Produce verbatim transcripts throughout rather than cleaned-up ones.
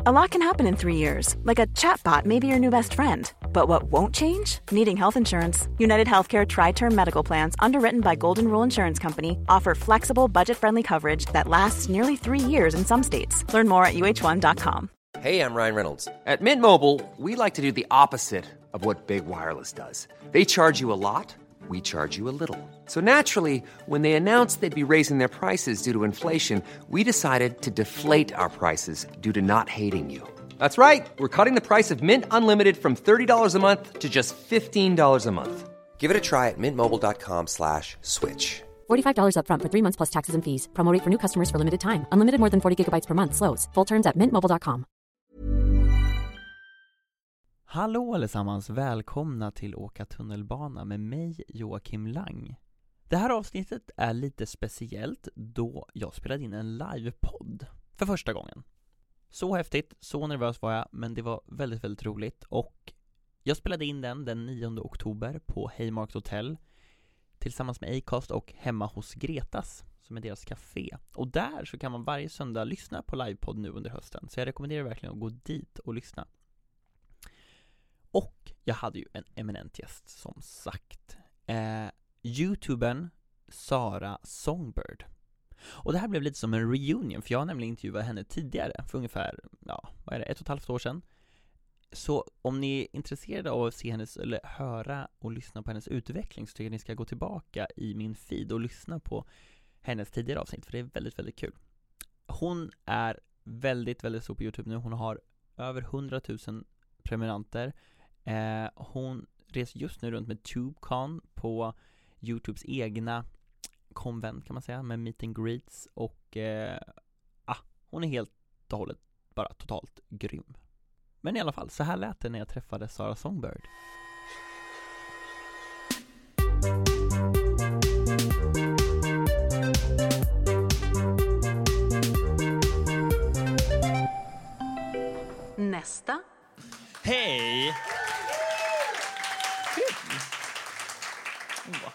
A lot can happen in three years, like a chatbot may be your new best friend. But what won't change? Needing health insurance. United Healthcare Tri-Term Medical Plans, underwritten by Golden Rule Insurance Company, offer flexible, budget-friendly coverage that lasts nearly three years in some states. Learn more at U H one dot com. Hey, I'm Ryan Reynolds. At Mint Mobile, we like to do the opposite of what Big Wireless does. They charge you a lot, we charge you a little. So naturally, when they announced they'd be raising their prices due to inflation, we decided to deflate our prices due to not hating you. That's right. We're cutting the price of Mint Unlimited from thirty dollars a month to just fifteen dollars a month. Give it a try at mintmobile.com slash switch. forty-five dollars up front for three months plus taxes and fees. Promo rate for new customers for limited time. Unlimited more than forty gigabytes per month. Slows full terms at mint mobile dot com. Hallå allesammans, välkomna till Åka tunnelbana med mig, Joakim Lang. Det här avsnittet är lite speciellt då jag spelade in en livepodd för första gången. Så häftigt, så nervös var jag, men det var väldigt, väldigt roligt. Och jag spelade in den den nionde oktober på Haymarket Hotel tillsammans med Acast och hemma hos Gretas, som är deras café. Och där så kan man varje söndag lyssna på livepodd nu under hösten. Så jag rekommenderar verkligen att gå dit och lyssna. Och jag hade ju en eminent gäst, som sagt. Eh, YouTubern Sara Songbird. Och det här blev lite som en reunion, för jag har nämligen intervjuat henne tidigare, för ungefär, ja, vad är det, ett och ett halvt år sedan. Så om ni är intresserade av att se hennes, eller höra och lyssna på hennes utveckling, så tycker jag att ni ska gå tillbaka i min feed och lyssna på hennes tidigare avsnitt, för det är väldigt, väldigt kul. Hon är väldigt, väldigt stor på YouTube nu. Hon har över hundratusen prenumeranter. Eh, hon reser just nu runt med TubeCon på YouTubes egna konvent, kan man säga, med meet and greets. Och eh, ah, hon är helt och hållet bara totalt grym. Men i alla fall, så här lät det när jag träffade Sara Songbird. Nästa. Hej! Oh.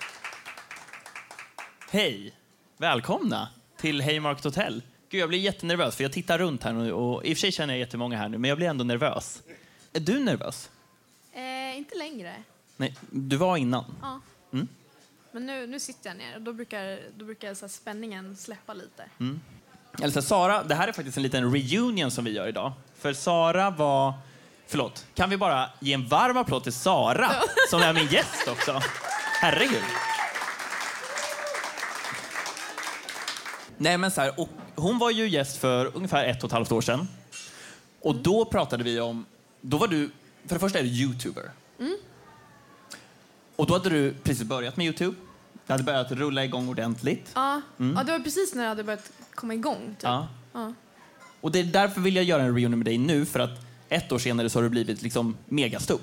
Hej! Välkomna till Haymarket Hotel. Gud, jag blir jättenervös för jag tittar runt här nu, och i och för sig känner jag jättemånga här nu, men jag blir ändå nervös. Är du nervös? Eh, inte längre. Nej, du var innan. Ja. Mm. Men nu, nu sitter jag ner och då brukar, då brukar så här spänningen släppa lite. Mm. Alltså, Sara, det här är faktiskt en liten reunion som vi gör idag. För Sara var... Förlåt, kan vi bara ge en varm applåd till Sara som är min gäst också? Herregud. Nej, men så här, och hon var ju gäst för ungefär ett och ett halvt år sedan. Och då pratade vi om... Då var du... För det första är du YouTuber. Mm. Och då hade du precis börjat med YouTube. Du hade börjat rulla igång ordentligt. Ja, Mm. ja det var precis när jag hade börjat komma igång. Typ. Ja. Ja. Och det är därför vill jag göra en reunion med dig nu. För att ett år senare så har du blivit liksom megastor.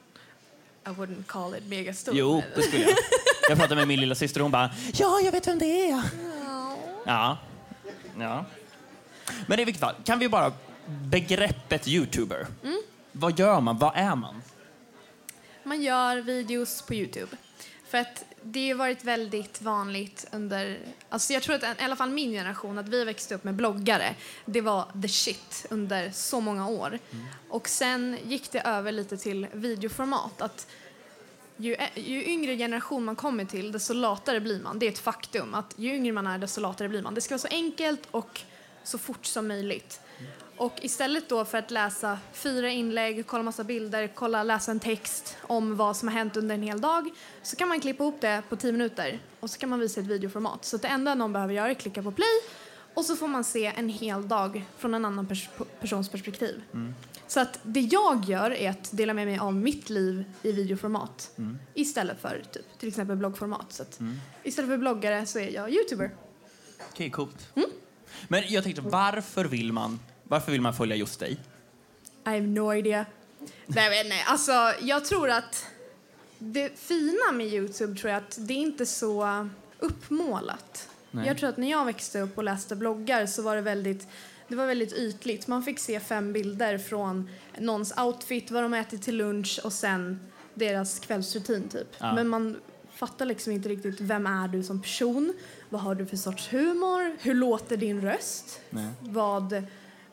I wouldn't call it megastor. Jo, det skulle jag. Jag pratade med min lilla syster och hon bara, ja, jag vet vem det är. Ja. Ja. Men i vilket fall, kan vi bara begreppet YouTuber. Mm. Vad gör man? Vad är man? Man gör videos på YouTube. För att det har varit väldigt vanligt under... Alltså jag tror att i alla fall min generation, att vi växte upp med bloggare. Det var the shit under så många år. Mm. Och sen gick det över lite till videoformat. Att ju, ju yngre generation man kommer till, desto latare blir man. Det är ett faktum. Att ju yngre man är, desto latare blir man. Det ska vara så enkelt och så fort som möjligt. Mm. Och istället då för att läsa fyra inlägg, kolla massa bilder, kolla, läsa en text om vad som har hänt under en hel dag, så kan man klippa ihop det på tio minuter och så kan man visa ett videoformat. Så det enda någon behöver göra är klicka på play och så får man se en hel dag från en annan pers- persons perspektiv. Mm. Så att det jag gör är att dela med mig av mitt liv i videoformat mm. istället för typ, till exempel bloggformat. Så att mm. istället för bloggare så är jag YouTuber. Okej, okay, coolt. Mm. Men jag tänkte, varför vill man Varför vill man följa just dig? I have no idea. Nej, men nej. Alltså, jag tror att det fina med YouTube tror jag att det är inte så uppmålat. Nej. Jag tror att när jag växte upp och läste bloggar så var det väldigt, det var väldigt ytligt. Man fick se fem bilder från någons outfit, vad de äter till lunch och sen deras kvällsrutin typ. Ja. Men man fattar liksom inte riktigt, vem är du som person? Vad har du för sorts humor? Hur låter din röst? Nej. Vad...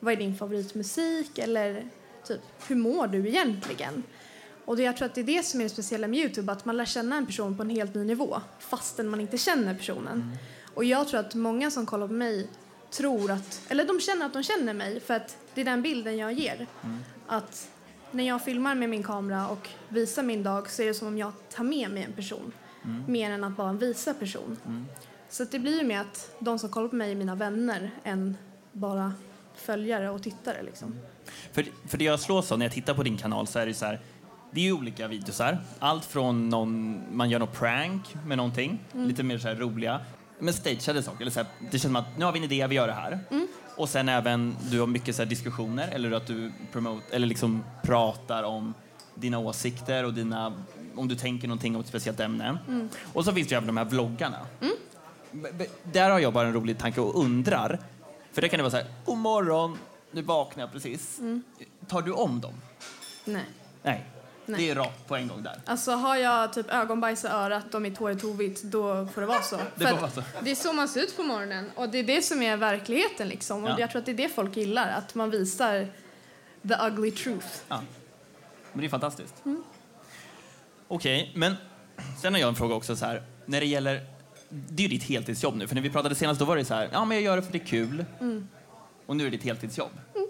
vad är din favoritmusik eller typ hur mår du egentligen? Och det, jag tror att det är det som är det speciella med YouTube, att man lär känna en person på en helt ny nivå fastän man inte känner personen. Mm. Och jag tror att många som kollar på mig tror att, eller de känner att de känner mig för att det är den bilden jag ger. Mm. Att när jag filmar med min kamera och visar min dag så är det som om jag tar med mig en person. Mm. Mer än att bara visa person. Mm. Så att det blir ju med att de som kollar på mig är mina vänner än bara följare och tittare liksom. Mm. För, för det jag slås av när jag tittar på din kanal så är det så här, det är ju olika videos här. Allt från någon, man gör någon prank med någonting, mm. lite mer så här roliga. Men stageade saker, eller så här, det känns som att nu har vi en idé, vi gör det här. Mm. Och sen även, du har mycket så här diskussioner, eller att du promote, eller liksom pratar om dina åsikter och dina, om du tänker någonting om ett speciellt ämne. Mm. Och så finns det ju även de här vloggarna. Mm. Där har jag bara en rolig tanke och undrar, för det kan det vara så här, god morgon, nu vaknar jag precis. Mm. Tar du om dem? Nej. Nej. Nej. Det är rakt på en gång där. Alltså har jag typ ögonbajs i örat och mitt hår är tovigt, då får det vara så. Det, får vara så. Det är så man ser ut på morgonen. Och det är det som är verkligheten liksom. Och ja. Jag tror att det är det folk gillar. Att man visar the ugly truth. Ja. Men det är fantastiskt. Mm. Okej, okay, men sen har jag en fråga också så här. När det gäller, det är ju ditt heltidsjobb nu. För när vi pratade senast då var det så här, ja men jag gör det för det är kul. Mm. Och nu är det ditt heltidsjobb. Mm.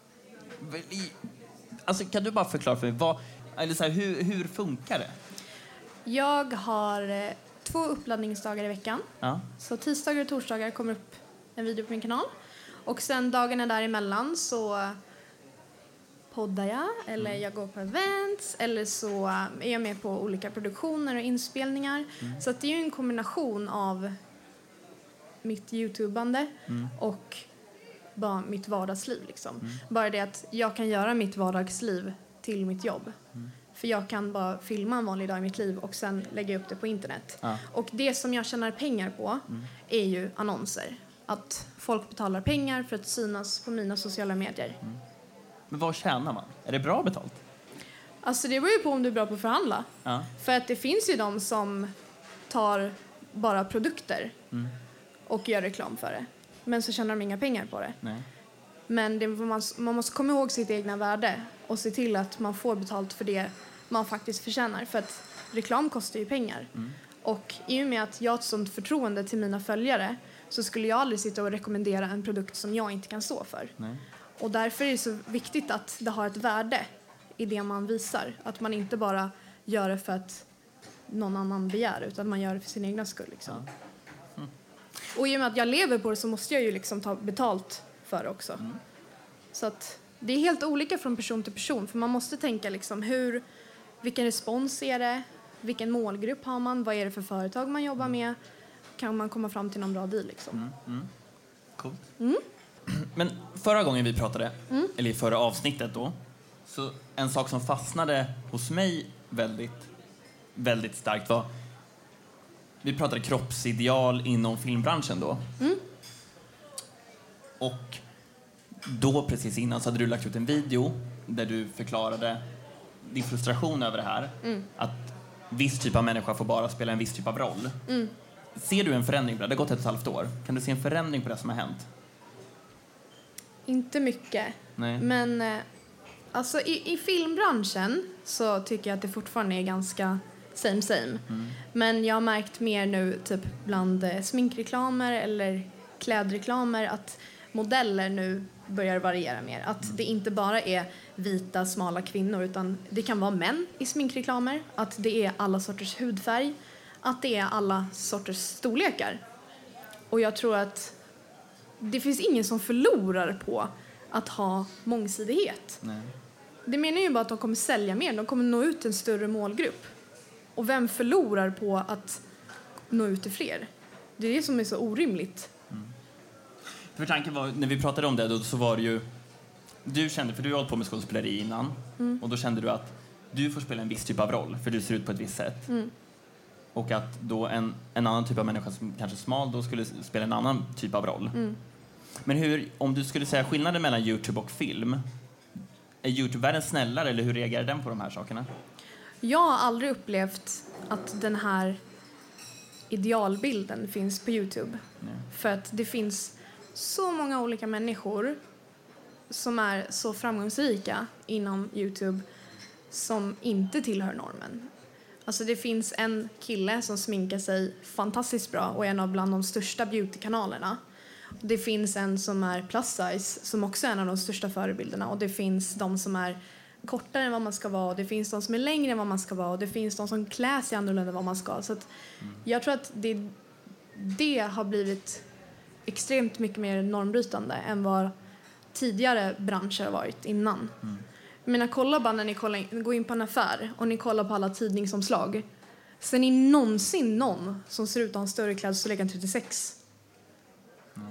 Alltså kan du bara förklara för mig, vad... Eller så här, hur, hur funkar det? Jag har eh, två uppladdningsdagar i veckan. Ja. Så tisdagar och torsdagar kommer upp en video på min kanal. Och sen dagarna däremellan så poddar jag. Eller mm. jag går på events. Eller så är jag med på olika produktioner och inspelningar. Mm. Så att det är ju en kombination av mitt YouTubande mm. och bara mitt vardagsliv. Liksom. Mm. Bara det att jag kan göra mitt vardagsliv till mitt jobb. Mm. För jag kan bara filma en vanlig dag i mitt liv och sen lägga upp det på internet. Ja. Och det som jag tjänar pengar på mm. är ju annonser. Att folk betalar pengar för att synas på mina sociala medier. Mm. Men vad tjänar man? Är det bra betalt? Alltså det beror ju på om du är bra på att förhandla. Ja. För att det finns ju de som tar bara produkter mm. och gör reklam för det. Men så tjänar de inga pengar på det. Nej. Men det, man, man måste komma ihåg sitt egna värde och se till att man får betalt för det man faktiskt förtjänar. För att reklam kostar ju pengar. Mm. Och i och med att jag har ett sånt förtroende till mina följare så skulle jag aldrig sitta och rekommendera en produkt som jag inte kan stå för. Nej. Och därför är det så viktigt att det har ett värde i det man visar. Att man inte bara gör det för att någon annan begär utan man gör det för sin egna skull. Liksom. Ja. Mm. Och i och med att jag lever på det så måste jag ju liksom ta betalt för också. Mm. Så att det är helt olika från person till person. För man måste tänka liksom hur, vilken respons är det? Vilken målgrupp har man? Vad är det för företag man jobbar med? Kan man komma fram till någon bra deal liksom? Mm. Mm. Cool. Mm. Men förra gången vi pratade, mm. eller i förra avsnittet då, så en sak som fastnade hos mig väldigt, väldigt starkt var, vi pratade kroppsideal inom filmbranschen då. Mm. Och då precis innan så hade du lagt ut en video där du förklarade din frustration över det här. Mm. Att viss typ av människa får bara spela en viss typ av roll. Mm. Ser du en förändring på det? Det har gått ett och ett halvt år. Kan du se en förändring på det som har hänt? Inte mycket. Nej. Men eh, alltså i, i filmbranschen så tycker jag att det fortfarande är ganska same same. Mm. Men jag har märkt mer nu typ bland eh, sminkreklamer eller klädreklamer att modeller nu börjar variera mer. Att mm. det inte bara är vita, smala kvinnor utan det kan vara män i sminkreklamer. Att det är alla sorters hudfärg. Att det är alla sorters storlekar. Och jag tror att det finns ingen som förlorar på att ha mångsidighet. Nej. Det menar ju bara att de kommer sälja mer. De kommer nå ut till en större målgrupp. Och vem förlorar på att nå ut till fler? Det är det som är så orimligt. Mm. För tanken var, när vi pratade om det då, så var det ju, du kände, för du har hållit på med skådespeleri innan, mm. och då kände du att du får spela en viss typ av roll för du ser ut på ett visst sätt. Mm. Och att då en, en annan typ av människa som kanske är smal då skulle spela en annan typ av roll. Mm. Men hur, om du skulle säga skillnaden mellan YouTube och film, är YouTube-världen snällare eller hur reagerar den på de här sakerna? Jag har aldrig upplevt att den här idealbilden finns på YouTube. Nej. För att det finns så många olika människor som är så framgångsrika inom YouTube som inte tillhör normen. Alltså det finns en kille som sminkar sig fantastiskt bra och är en av bland de största beautykanalerna. Det finns en som är plus size som också är en av de största förebilderna. Och det finns de som är kortare än vad man ska vara. Och det finns de som är längre än vad man ska vara. Och det finns de som klär sig annorlunda än vad man ska. Så att jag tror att det, det har blivit extremt mycket mer normbrytande än vad tidigare branscher har varit innan. Mm. Jag menar, kolla bara när ni kollar, går in på en affär och ni kollar på alla tidningsomslag. Ser ni någonsin någon som ser ut att ha en större klädstorlek än trettiosex? Mm.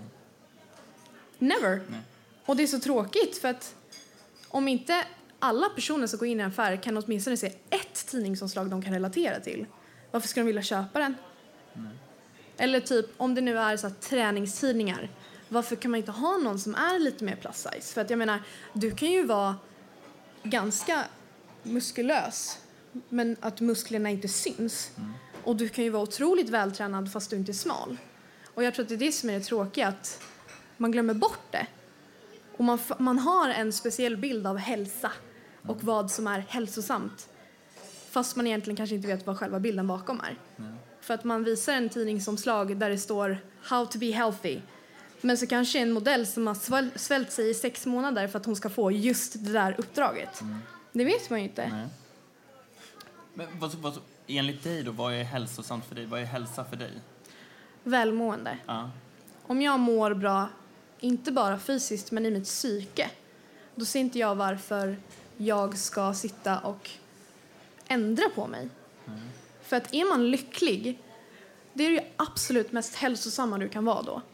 Never. Nej. Och det är så tråkigt för att om inte alla personer som går in i en affär kan åtminstone se ett tidningsomslag de kan relatera till. Varför ska de vilja köpa den? Nej. Eller typ, om det nu är så här, träningstidningar. Varför kan man inte ha någon som är lite mer plus size? För att jag menar, du kan ju vara ganska muskulös men att musklerna inte syns. Mm. Och du kan ju vara otroligt vältränad fast du inte är smal. Och jag tror att det är det som är det tråkiga, att man glömmer bort det. Och man, man har en speciell bild av hälsa och mm. vad som är hälsosamt. Fast man egentligen kanske inte vet vad själva bilden bakom är. Mm. För att man visar en tidningsomslag där det står How to be healthy. Men så kanske en modell som har sväl, svält sig i sex månader för att hon ska få just det där uppdraget. Mm. Det vet man ju inte. Nej. Men vad, vad, enligt dig då, vad är hälsosamt för dig? Vad är hälsa för dig? Välmående. Ja. Om jag mår bra, inte bara fysiskt men i mitt psyke, då ser inte jag varför jag ska sitta och ändra på mig. Mm. För att är man lycklig, det är ju absolut mest hälsosamma du kan vara då.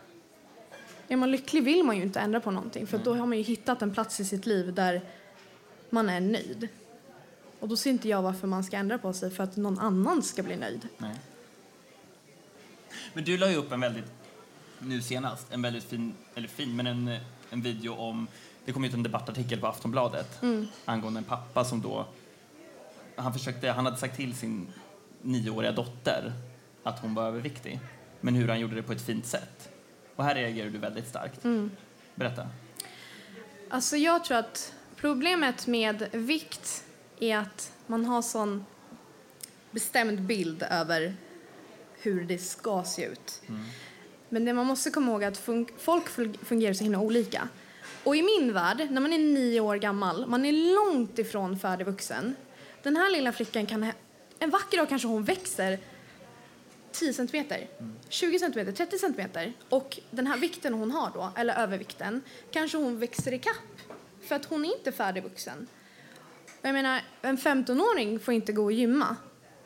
Är man lycklig vill man ju inte ändra på någonting. För mm. då har man ju hittat en plats i sitt liv där man är nöjd. Och då ser inte jag varför man ska ändra på sig för att någon annan ska bli nöjd. Nej. Men du la ju upp en väldigt, nu senast, en väldigt fin, eller fin, men en, en video om, det kom ut en debattartikel på Aftonbladet mm. angående en pappa som då, han försökte, han hade sagt till sin nioåriga dotter att hon var överviktig. Men hur han gjorde det på ett fint sätt. Och här reagerar du väldigt starkt. Mm. Berätta. Alltså jag tror att problemet med vikt är att man har sån bestämd bild över hur det ska se ut. Mm. Men det man måste komma ihåg är att fun- folk fungerar så himla olika. Och i min värld, när man är nio år gammal, man är långt ifrån färdigvuxen. Den här lilla flickan kan, en vacker dag kanske hon växer tio centimeter, mm. tjugo centimeter, trettio centimeter. Och den här vikten hon har då, eller övervikten, kanske hon växer i kapp. För att hon är inte färdigvuxen. Jag menar, en femtonåring får inte gå och gymma.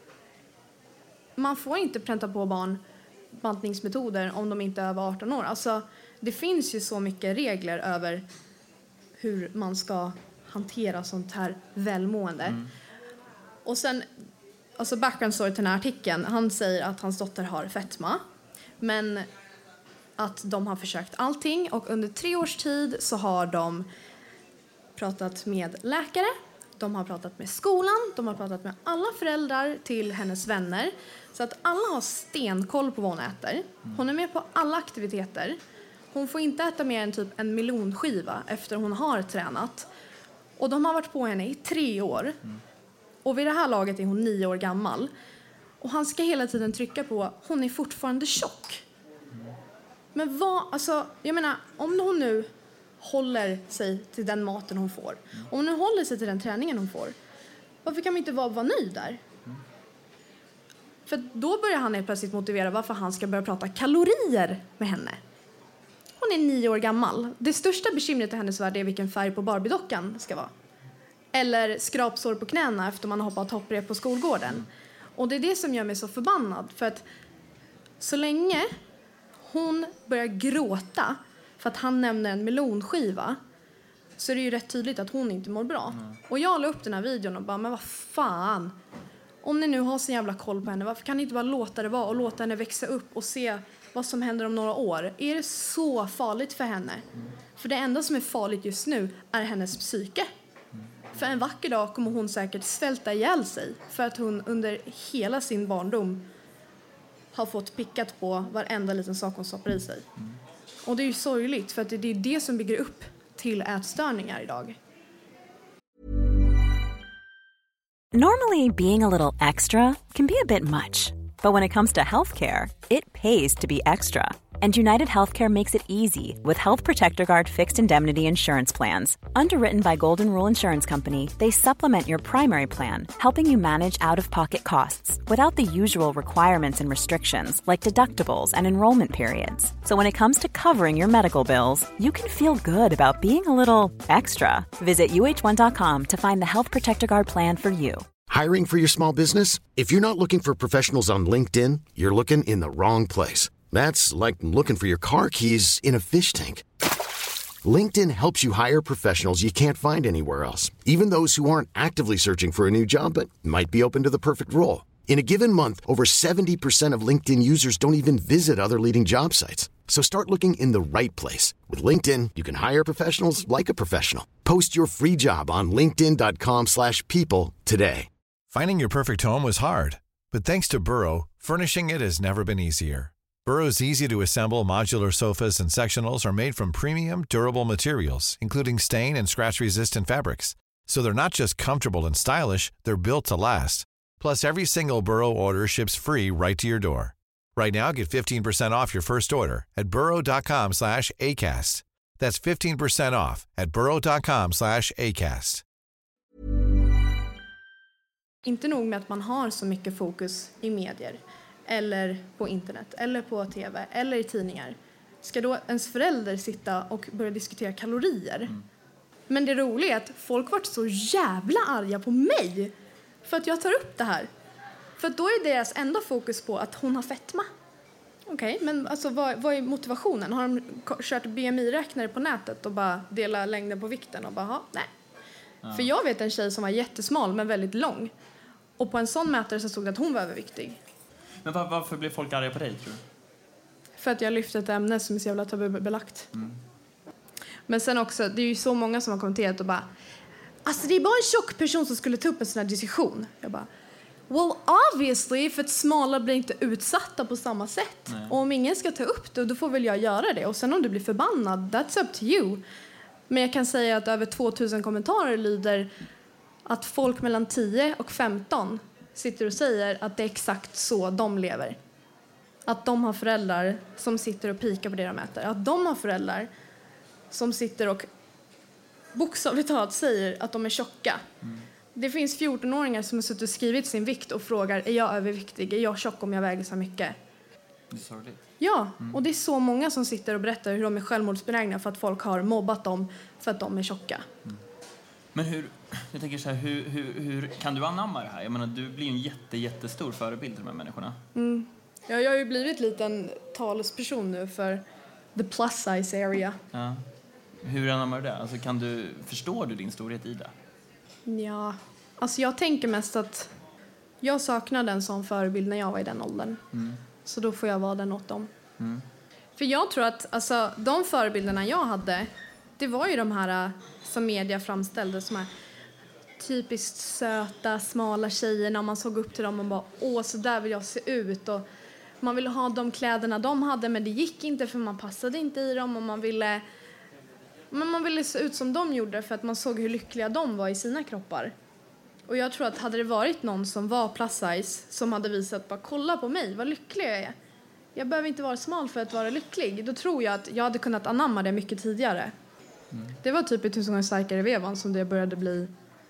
Man får inte pränta på barn bantningsmetoder om de inte är över arton år. Alltså, det finns ju så mycket regler över hur man ska hantera sånt här välmående. Mm. Och sen, alltså background story till den här artikeln. Han säger att hans dotter har fetma. Men att de har försökt allting. Och under tre års tid så har de pratat med läkare. De har pratat med skolan. De har pratat med alla föräldrar till hennes vänner. Så att alla har stenkoll på vad hon äter. Hon är med på alla aktiviteter. Hon får inte äta mer än typ en melonskiva efter hon har tränat. Och de har varit på henne i tre år. Och vid det här laget är hon nio år gammal. Och han ska hela tiden trycka på hon är fortfarande tjock. Men vad, alltså, jag menar, om hon nu håller sig till den maten hon får. Om hon nu håller sig till den träningen hon får. Varför kan man inte vara, vara nöjd där? För då börjar han helt plötsligt motivera varför han ska börja prata kalorier med henne. Hon är nio år gammal. Det största bekymret i hennes värld är vilken färg på Barbie-dockan ska vara. Eller skrapsår på knäna efter man har hoppat hopprep på skolgården. Och det är det som gör mig så förbannad. För att så länge hon börjar gråta för att han nämner en melonskiva, så är det ju rätt tydligt att hon inte mår bra. Mm. Och jag la upp den här videon och bara, men vad fan. Om ni nu har så jävla koll på henne, varför kan ni inte bara låta det vara och låta henne växa upp och se vad som händer om några år? Är det så farligt för henne? Mm. För det enda som är farligt just nu är hennes psyke. Mm. För en vacker dag kommer hon säkert svälta ihjäl sig för att hon under hela sin barndom har fått pickat på varenda liten sak hon stoppar i sig. Mm. Och det är ju sorgligt för att det är det som bygger upp till ätstörningar idag. Normally, being a little extra can be a bit much, but when it comes to healthcare, it pays to be extra. And United Healthcare makes it easy with Health Protector Guard fixed indemnity insurance plans. Underwritten by Golden Rule Insurance Company, they supplement your primary plan, helping you manage out-of-pocket costs without the usual requirements and restrictions like deductibles and enrollment periods. So when it comes to covering your medical bills, you can feel good about being a little extra. Visit U H one dot com to find the Health Protector Guard plan for you. Hiring for your small business? If you're not looking for professionals on LinkedIn, you're looking in the wrong place. That's like looking for your car keys in a fish tank. LinkedIn helps you hire professionals you can't find anywhere else, even those who aren't actively searching for a new job but might be open to the perfect role. In a given month, over seventy percent of LinkedIn users don't even visit other leading job sites. So start looking in the right place. With LinkedIn, you can hire professionals like a professional. Post your free job on linkedin dot com slash people today. Finding your perfect home was hard, but thanks to Burrow, furnishing it has never been easier. Burrow's easy-to-assemble modular sofas and sectionals are made from premium, durable materials, including stain and scratch-resistant fabrics. So they're not just comfortable and stylish, they're built to last. Plus, every single Burrow order ships free right to your door. Right now, get fifteen percent off your first order at burrow dot com slash acast. That's fifteen percent off at burrow dot com slash acast. Inte nog med att man har så mycket fokus i medier eller på internet eller på tv eller i tidningar. Ska då ens förälder sitta och börja diskutera kalorier? Mm. Men det roliga är att folk varit så jävla arga på mig för att jag tar upp det här. För att då är deras enda fokus på att hon har fetma. Okej, okay, men alltså vad, vad är motivationen? Har de kört B M I-räknare på nätet och bara delar längden på vikten och bara, nej. Ja. För jag vet en tjej som var jättesmal men väldigt lång. Och på en sån mätare så stod det att hon var överviktig. Men var, varför blev folk arga på dig, tror du? För att jag lyfte ett ämne som är så jävla tabubelagt. Mm. Men sen också, det är ju så många som har kommenterat och bara, alltså det är bara en tjock person som skulle ta upp en sån här diskussion. Jag bara, well obviously, för att smala blir inte utsatta på samma sätt. Nej. Och om ingen ska ta upp det, då får väl jag göra det. Och sen om du blir förbannad, that's up to you. Men jag kan säga att över tvåtusen kommentarer lyder att folk mellan tio och femton sitter och säger att det är exakt så de lever. Att de har föräldrar som sitter och pikar på det de äter. Att de har föräldrar som sitter och bokstavligt talat säger att de är tjocka. Mm. Det finns fjortonåringar som har suttit och skrivit sin vikt och frågar, är jag överviktig? Är jag tjock om jag väger så mycket? Det är sorgligt. Ja, mm. Och det är så många som sitter och berättar hur de är självmordsbenägna för att folk har mobbat dem för att de är tjocka. Mm. Men hur, jag tänker så här, hur, hur, hur kan du anamma det här? Jag menar, du blir ju en jätte, jättestor förebild för de här människorna. Mm. Ja, jag har ju blivit lite en talesperson nu för the plus size area. Ja. Hur anammar du det? Alltså, kan du, förstår du din storhet i det? Ja, alltså jag tänker mest att jag saknade en sån förebild när jag var i den åldern. Mm. Så då får jag vara den åt dem. Mm. För jag tror att alltså, de förebilderna jag hade, det var ju de här som media framställde som här typiskt söta, smala tjejerna. Man såg upp till dem och bara, åh, så där vill jag se ut. Och man ville ha de kläderna de hade, men det gick inte för man passade inte i dem. Och man ville, men man ville se ut som de gjorde för att man såg hur lyckliga de var i sina kroppar. Och jag tror att hade det varit någon som var plus size som hade visat, bara kolla på mig, vad lycklig jag är. Jag behöver inte vara smal för att vara lycklig. Då tror jag att jag hade kunnat anamma det mycket tidigare. Mm. Det var typ i tusen gånger starkare vevan som det började bli,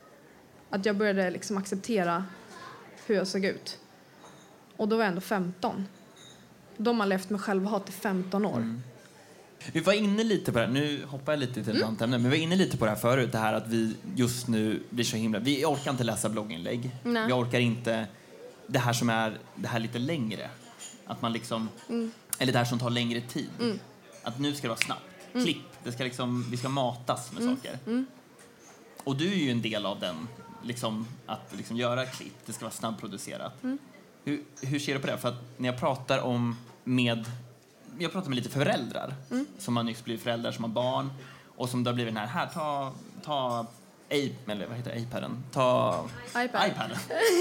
att jag började liksom acceptera hur jag såg ut. Och då var jag ändå femton. De har levt med självhat i femton år. Mm. Vi var inne lite på det här, nu hoppar jag lite till ett mm. annat ämne, men vi var inne lite på det här förut, det här att vi just nu blir så himla, vi orkar inte läsa blogginlägg. Nej. Vi orkar inte det här som är det här lite längre. Att man liksom, mm. eller det här som tar längre tid. Mm. Att nu ska det vara snabbt. Mm. Klipp, det ska liksom, vi ska matas med mm. saker. Mm. Och du är ju en del av den, liksom, att liksom göra klipp, det ska vara snabbproducerat. Mm. Hur, hur ser du på det? För att när jag pratar om med, jag pratar med lite föräldrar mm. som har nyss blivit föräldrar, som har barn och som då har blivit den här, här, ta, ta A, eller vad heter iPaden? Ta iPad. iPaden.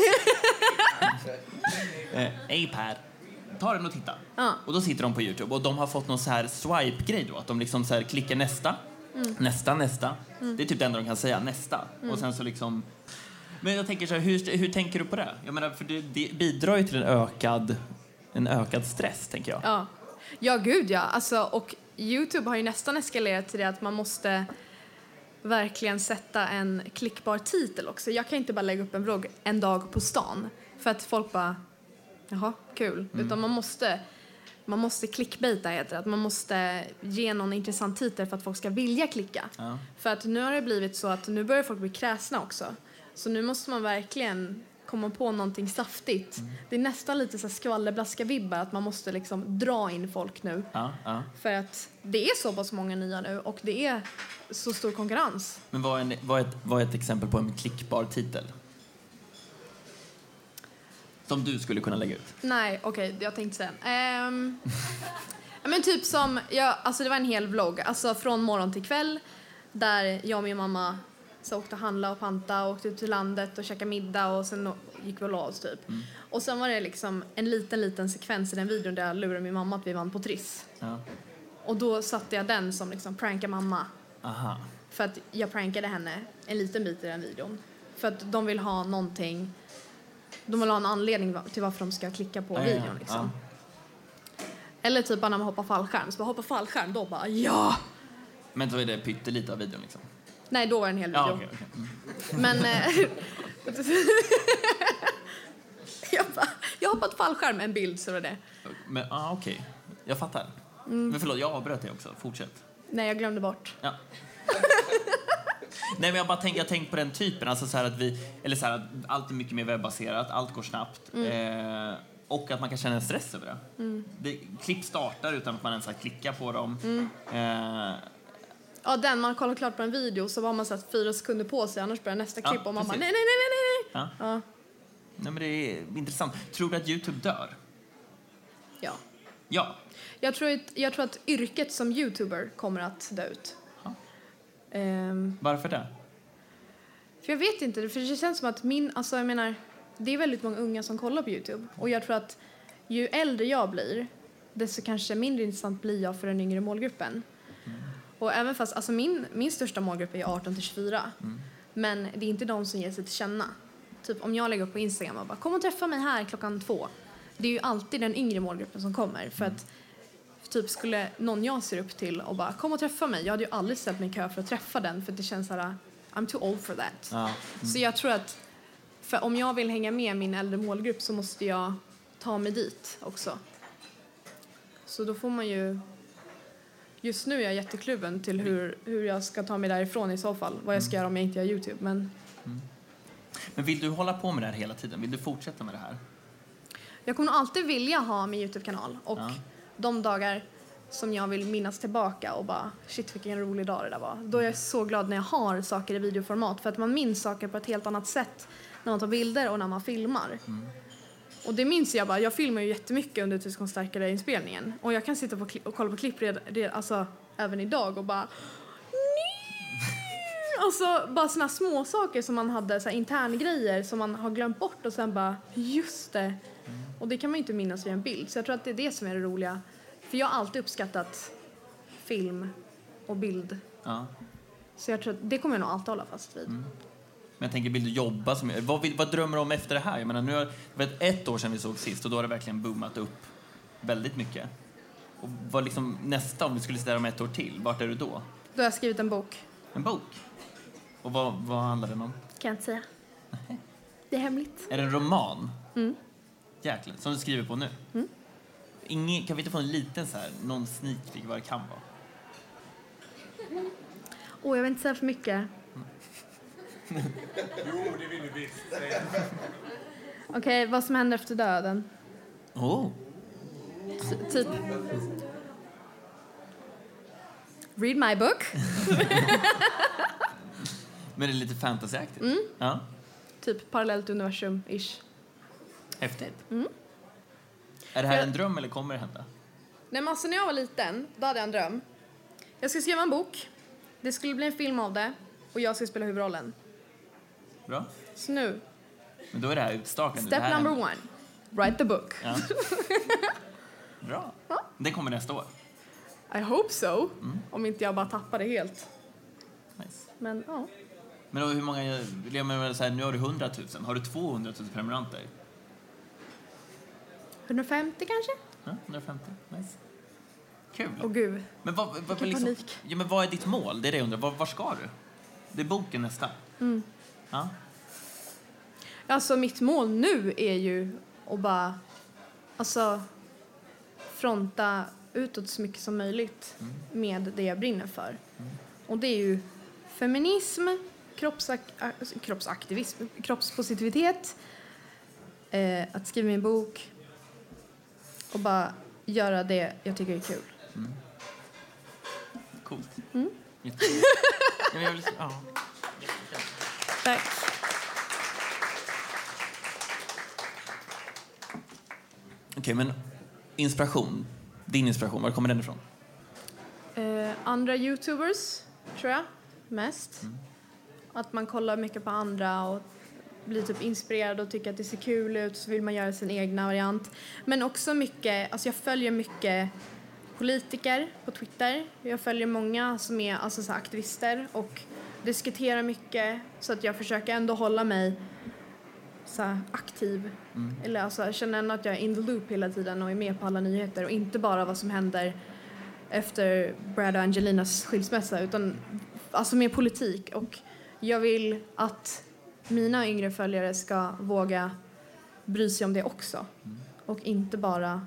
eh, iPad. Ta den och titta. Ah. Och då sitter de på YouTube och de har fått någon så här swipe-grej då, att de liksom så här klickar nästa Mm. Nästa, nästa. Mm. Det är typ det enda de kan säga, nästa. Mm. Och sen så liksom... Men jag tänker så här, hur, hur tänker du på det? Jag menar, för det, det bidrar ju till en ökad, en ökad stress, tänker jag. Ja, ja gud ja. Alltså, och YouTube har ju nästan eskalerat till det att man måste verkligen sätta en klickbar titel också. Jag kan inte bara lägga upp en vlogg en dag på stan. För att folk bara, jaha, kul. Mm. Utan man måste... Man måste clickbaita, heter det. Att man måste ge någon intressant titel för att folk ska vilja klicka. Ja. För att nu har det blivit så att nu börjar folk bli kräsna också. Så nu måste man verkligen komma på någonting saftigt. Mm. Det är nästan lite så skvallerblaska-vibbar att man måste liksom dra in folk nu. Ja, ja. För att det är så pass många nya nu och det är så stor konkurrens. Men vad är, en, vad är, ett, vad är ett exempel på en klickbar titel? Som du skulle kunna lägga ut? Nej, okej, okay, jag tänkte säga. Um, men typ som, ja, alltså det var en hel vlogg. Alltså från morgon till kväll. Där jag och min mamma så åkte och handla och panta och åkte ut till landet och käkade middag och sen gick vi och la oss typ. Mm. Och sen var det liksom en liten, liten sekvens i den videon där jag lurade min mamma att vi vann på Triss. Ja. Och då satte jag den som liksom pranka mamma. Aha. För att jag prankade henne en liten bit i den videon. För att de vill ha någonting... De vill ha en anledning till varför de ska klicka på ja, videon liksom. Ja. Eller typ när man hoppar fallskärm. Så bara hoppa fallskärm, då bara ja! Men då är det pyttelite av videon liksom? Nej, då var det en hel video. Ja, okay, okay. Mm. Men... jag, bara, jag hoppat fallskärm, en bild så var det. Men ah, okej. Okay. Jag fattar. Mm. Men förlåt, jag avbröt det också. Fortsätt. Nej, jag glömde bort. Ja. Nej, men jag bara tänker, jag tänker på den typen, alltså så här att vi, eller så här att allt är mycket mer webbaserat, allt går snabbt mm. eh, och att man kan känna en stress över det. Mm. det. Klipp startar utan att man ens har klickat på dem. Mm. Eh, ja, den man kollar klart på en video så har man satt fyra sekunder på sig, annars börjar nästa klipp ja, och man bara nej, nej, nej, nej, nej. Ja. Ja. Nej, men det är intressant. Tror du att YouTube dör? Ja. Ja. Jag tror att, jag tror att yrket som YouTuber kommer att dö ut. Um, Varför det? För jag vet inte, för det känns som att min, alltså jag menar, det är väldigt många unga som kollar på YouTube och jag tror att ju äldre jag blir desto kanske mindre intressant blir jag för den yngre målgruppen. Mm. Och även fast, alltså min, min största målgrupp är arton till tjugofyra mm. men det är inte de som ger sig till känna. Typ om jag lägger upp på Instagram och bara kom och träffa mig här klockan två. Det är ju alltid den yngre målgruppen som kommer för att typ skulle någon jag ser upp till och bara kom och träffa mig. Jag hade ju aldrig ställt mig i kö för att träffa den för det känns så här I'm too old for that. Ja. Mm. Så jag tror att för om jag vill hänga med min äldre målgrupp så måste jag ta mig dit också. Så då får man ju just nu är jag jättekluven till hur, hur jag ska ta mig därifrån i så fall. Vad jag ska mm. göra om jag inte gör YouTube. Men... Mm. men vill du hålla på med det här hela tiden? Vill du fortsätta med det här? Jag kommer alltid vilja ha min YouTube-kanal och ja. De dagar som jag vill minnas tillbaka och bara shit vilken rolig dag det där var. Då är jag så glad när jag har saker i videoformat för att man minns saker på ett helt annat sätt när man tar bilder och när man filmar. Mm. Och det minns jag bara, jag filmar ju jättemycket under Tyskonstärkare inspelningen och jag kan sitta på och kolla på klipp red, red, alltså även idag och bara nej! Alltså bara såna små saker som man hade så här interngrejer som man har glömt bort och sen bara just det. Mm. Och det kan man ju inte minnas via en bild. Så jag tror att det är det som är det roliga. För jag har alltid uppskattat film och bild. Ja. Så jag tror att det kommer jag nog alltid hålla fast vid. Mm. Men jag tänker, vill du jobba som... Vad, vill, vad drömmer du om efter det här? Jag menar, nu har det varit ett år sedan vi såg sist och då har det verkligen boomat upp väldigt mycket. Och vad liksom nästa, om vi skulle sitta där om ett år till, vart är du då? Då har jag skrivit en bok. En bok? Och vad, vad handlar den om? Kan jag inte säga. Nej. Det är hemligt. Är det en roman? Mm. Jäklar, som du skriver på nu? Mm. Ingen, kan vi inte få en liten så här, någon sneak peek vad det kan vara? Åh, oh, jag vill inte säga för mycket. Mm. Jo, det vill du visst säga. Okej, okay, vad som händer efter döden. Oh. T- typ. Read my book. Men det är lite fantasyaktigt. Mm. Ja. Typ parallellt universum-ish. Häftigt. Mm. Är det här en dröm eller kommer det hända? Nej, men alltså när jag var liten, då hade jag en dröm. Jag ska skriva en bok. Det skulle bli en film av det. Och jag ska spela huvudrollen. Bra. Så nu. Men då är det här utstakande. Step här number one. Write the book. Ja. Bra. Ja. Det kommer nästa år. I hope so. Mm. Om inte jag bara tappar det helt. Nice. Men ja. Men då, hur många, jag menar så här, nu har du hundratusen. Har du tvåhundratusen prenumeranter? hundrafemtio kanske? Ja, hundrafemtio. Nice. Kul. Åh gud. Men vad, vad, vad, Vilken liksom, panik. ja, men vad är ditt mål? Det är det jag undrar. Var, var ska du? Det är boken nästa. Mm. Ja. Alltså mitt mål nu är ju att bara alltså fronta utåt så mycket som möjligt Mm. med det jag brinner för. Mm. Och det är ju feminism, kroppsak- kroppsaktivism, kroppspositivitet, eh, att skriva min bok och bara göra det jag tycker är kul. Mm. Coolt. Mm. Jättekul. Ja, men jag vill, ja. Tack. Okej, men inspiration. Din inspiration, var kommer den ifrån? Eh, andra YouTubers, tror jag, mest. Mm. Att man kollar mycket på andra och blir typ inspirerad och tycker att det ser kul ut, så vill man göra sin egna variant. Men också mycket, alltså jag följer mycket politiker på Twitter. Jag följer många som är alltså så här aktivister och diskuterar mycket, så att jag försöker ändå hålla mig så här aktiv. Mm. Eller alltså jag känner ändå att jag är in the loop hela tiden och är med på alla nyheter och inte bara vad som händer efter Brad och Angelinas skilsmässa, utan alltså med politik. Och jag vill att mina yngre följare ska våga bry sig om det också. Mm. Och inte bara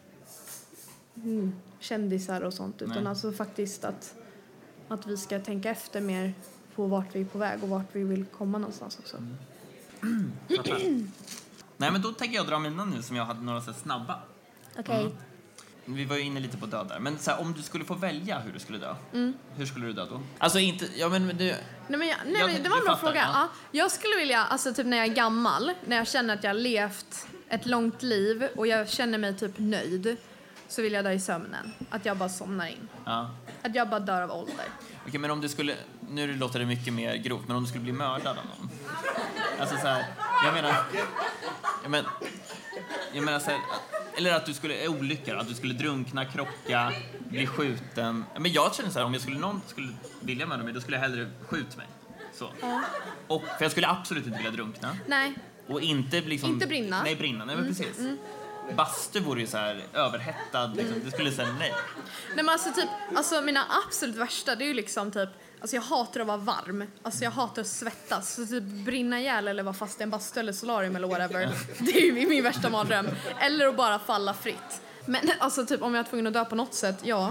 mm, kändisar och sånt, utan Nej. alltså faktiskt att, att vi ska tänka efter mer på vart vi är på väg och vart vi vill komma någonstans också. Mm. Nej, men då tänker jag dra mina nu som jag hade några så här snabba. Okej. Mm. Vi var ju inne lite på död där. Men så här, om du skulle få välja hur du skulle dö, Mm. hur skulle du dö då? Alltså inte, ja men du... Nej, men jag, nej, Jag- men det var en du bra fattar, fråga. ja. Ja. Jag skulle vilja, alltså typ när jag är gammal, när jag känner att jag har levt ett långt liv och jag känner mig typ nöjd, så vill jag dö i sömnen. Att jag bara somnar in. Ja. Att jag bara dör av ålder. Okej, men om du skulle, nu låter det mycket mer grovt, men om du skulle bli mördad av någon. Alltså så här, jag menar, jag men, jag menar så här, eller att du skulle, olyckor, att du skulle drunkna, krocka, bli skjuten. Men jag känner så här, om jag skulle, någon skulle vilja mörda mig, då skulle jag hellre skjuta mig. Så. Ja. Och, för jag skulle absolut inte vilja drunkna. Nej. Och inte liksom... Inte brinna. Nej, brinna. Nej, men precis. Bastu vore ju så här överhettad. Liksom. Det skulle säga nej. Nej, men alltså typ, alltså mina absolut värsta, det är ju liksom typ, alltså jag hatar att vara varm. Alltså jag hatar att svettas. Så typ brinna ihjäl eller vara fast i en bastu eller solarium eller whatever. Det är ju min värsta mardröm. Eller att bara falla fritt. Men alltså typ om jag är tvungen att dö på något sätt, ja.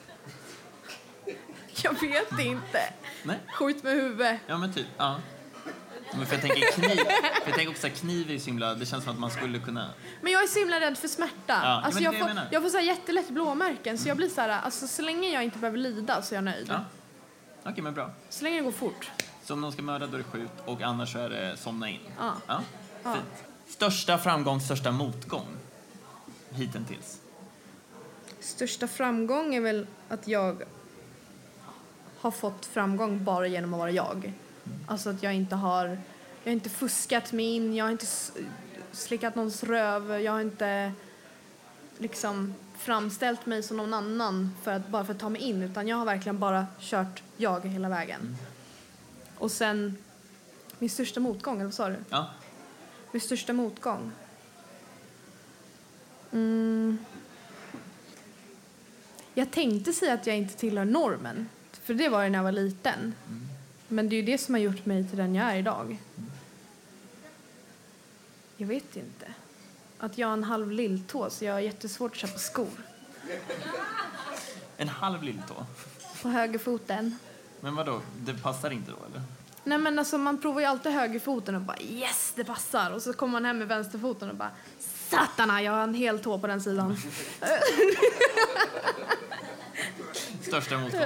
Jag vet inte. Nej. Skjut med huvudet. Ja, men typ. Ja. Men för jag tänker kniv. För jag tänker också att kniv är så himla... Det känns som att man skulle kunna... Men jag är så himla rädd för smärta. Ja, alltså men jag, det får, jag menar. jag får så här jättelätt blåmärken. Så jag blir så här, alltså så länge jag inte behöver lida så är jag nöjd. Ja. Okej, men bra. Så länge det går fort. Så om någon ska mörda, då är det skjut. Och annars så är det somna in. Ja. Ja. Ja. Fint. Största framgång, största motgång hittills. Största framgång är väl att jag har fått framgång bara genom att vara jag. Alltså att jag inte har, jag har inte fuskat mig in, jag har inte s- slickat någons röv, jag har inte liksom framställt mig som någon annan för att, bara för att ta mig in, utan jag har verkligen bara kört jag hela vägen. Mm. Och sen min största motgång, eller vad sa du? Ja. Min största motgång? Mm. Jag tänkte säga att jag inte tillhör normen. För det var det när jag var liten. Mm. Men det är ju det som har gjort mig till den jag är idag. Mm. Jag vet inte. Att jag har en halv lilltå, så jag har jättesvårt att köpa skor. En halv lilltå. På högerfoten. Men vadå? Det passar inte då, eller? Nej, men alltså man provar ju alltid högerfoten och bara yes, det passar. Och så kommer man hem med vänsterfoten och bara satana, jag har en hel tå på den sidan. Största motgång.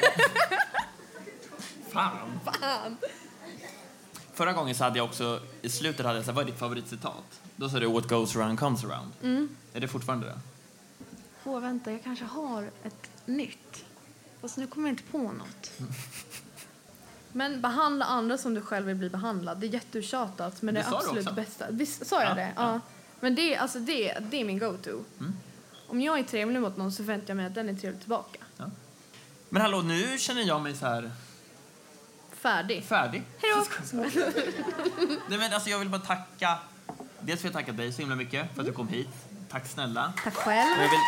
Fan. Fan. Förra gången så hade jag också, i slutet hade jag så här, vad är ditt favoritcitat? Då sa du what goes around comes around. Mm. Är det fortfarande det? Åh, vänta, jag kanske har ett nytt. Fast nu kommer jag inte på något. Men behandla andra som du själv vill bli behandlad. Det är jättetjatat, men det, Det är sa du absolut också. bästa. Visst sa jag Ja, det? ja. Ja. Men det, är- alltså det, det är min go-to. Mm. Om jag är trevlig mot någon så förväntar jag mig att den är trevlig tillbaka. Men hallå, nu känner jag mig så här Färdig. Färdig. Hej då. Nej, men alltså jag vill bara tacka. Dels vill jag tacka dig så himla mycket för att du kom hit. Tack snälla. Tack själv. Och jag vill...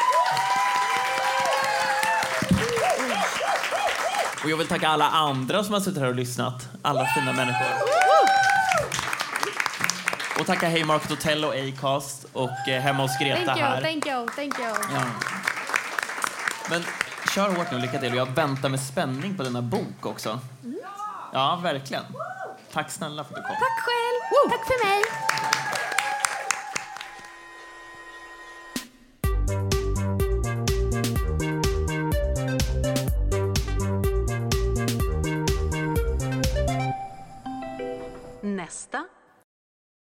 Och jag vill tacka alla andra som har suttit här och lyssnat. Alla fina människor. Och tacka Haymarket Hotel och Acast och eh, hemma hos Greta thank you, här. Thank you, thank you. Ja. Men kör hårt nu, lycka till. Och jag väntar med spänning på denna bok också. Ja, verkligen. Tack snälla för att du kom. Tack själv. Tack för mig.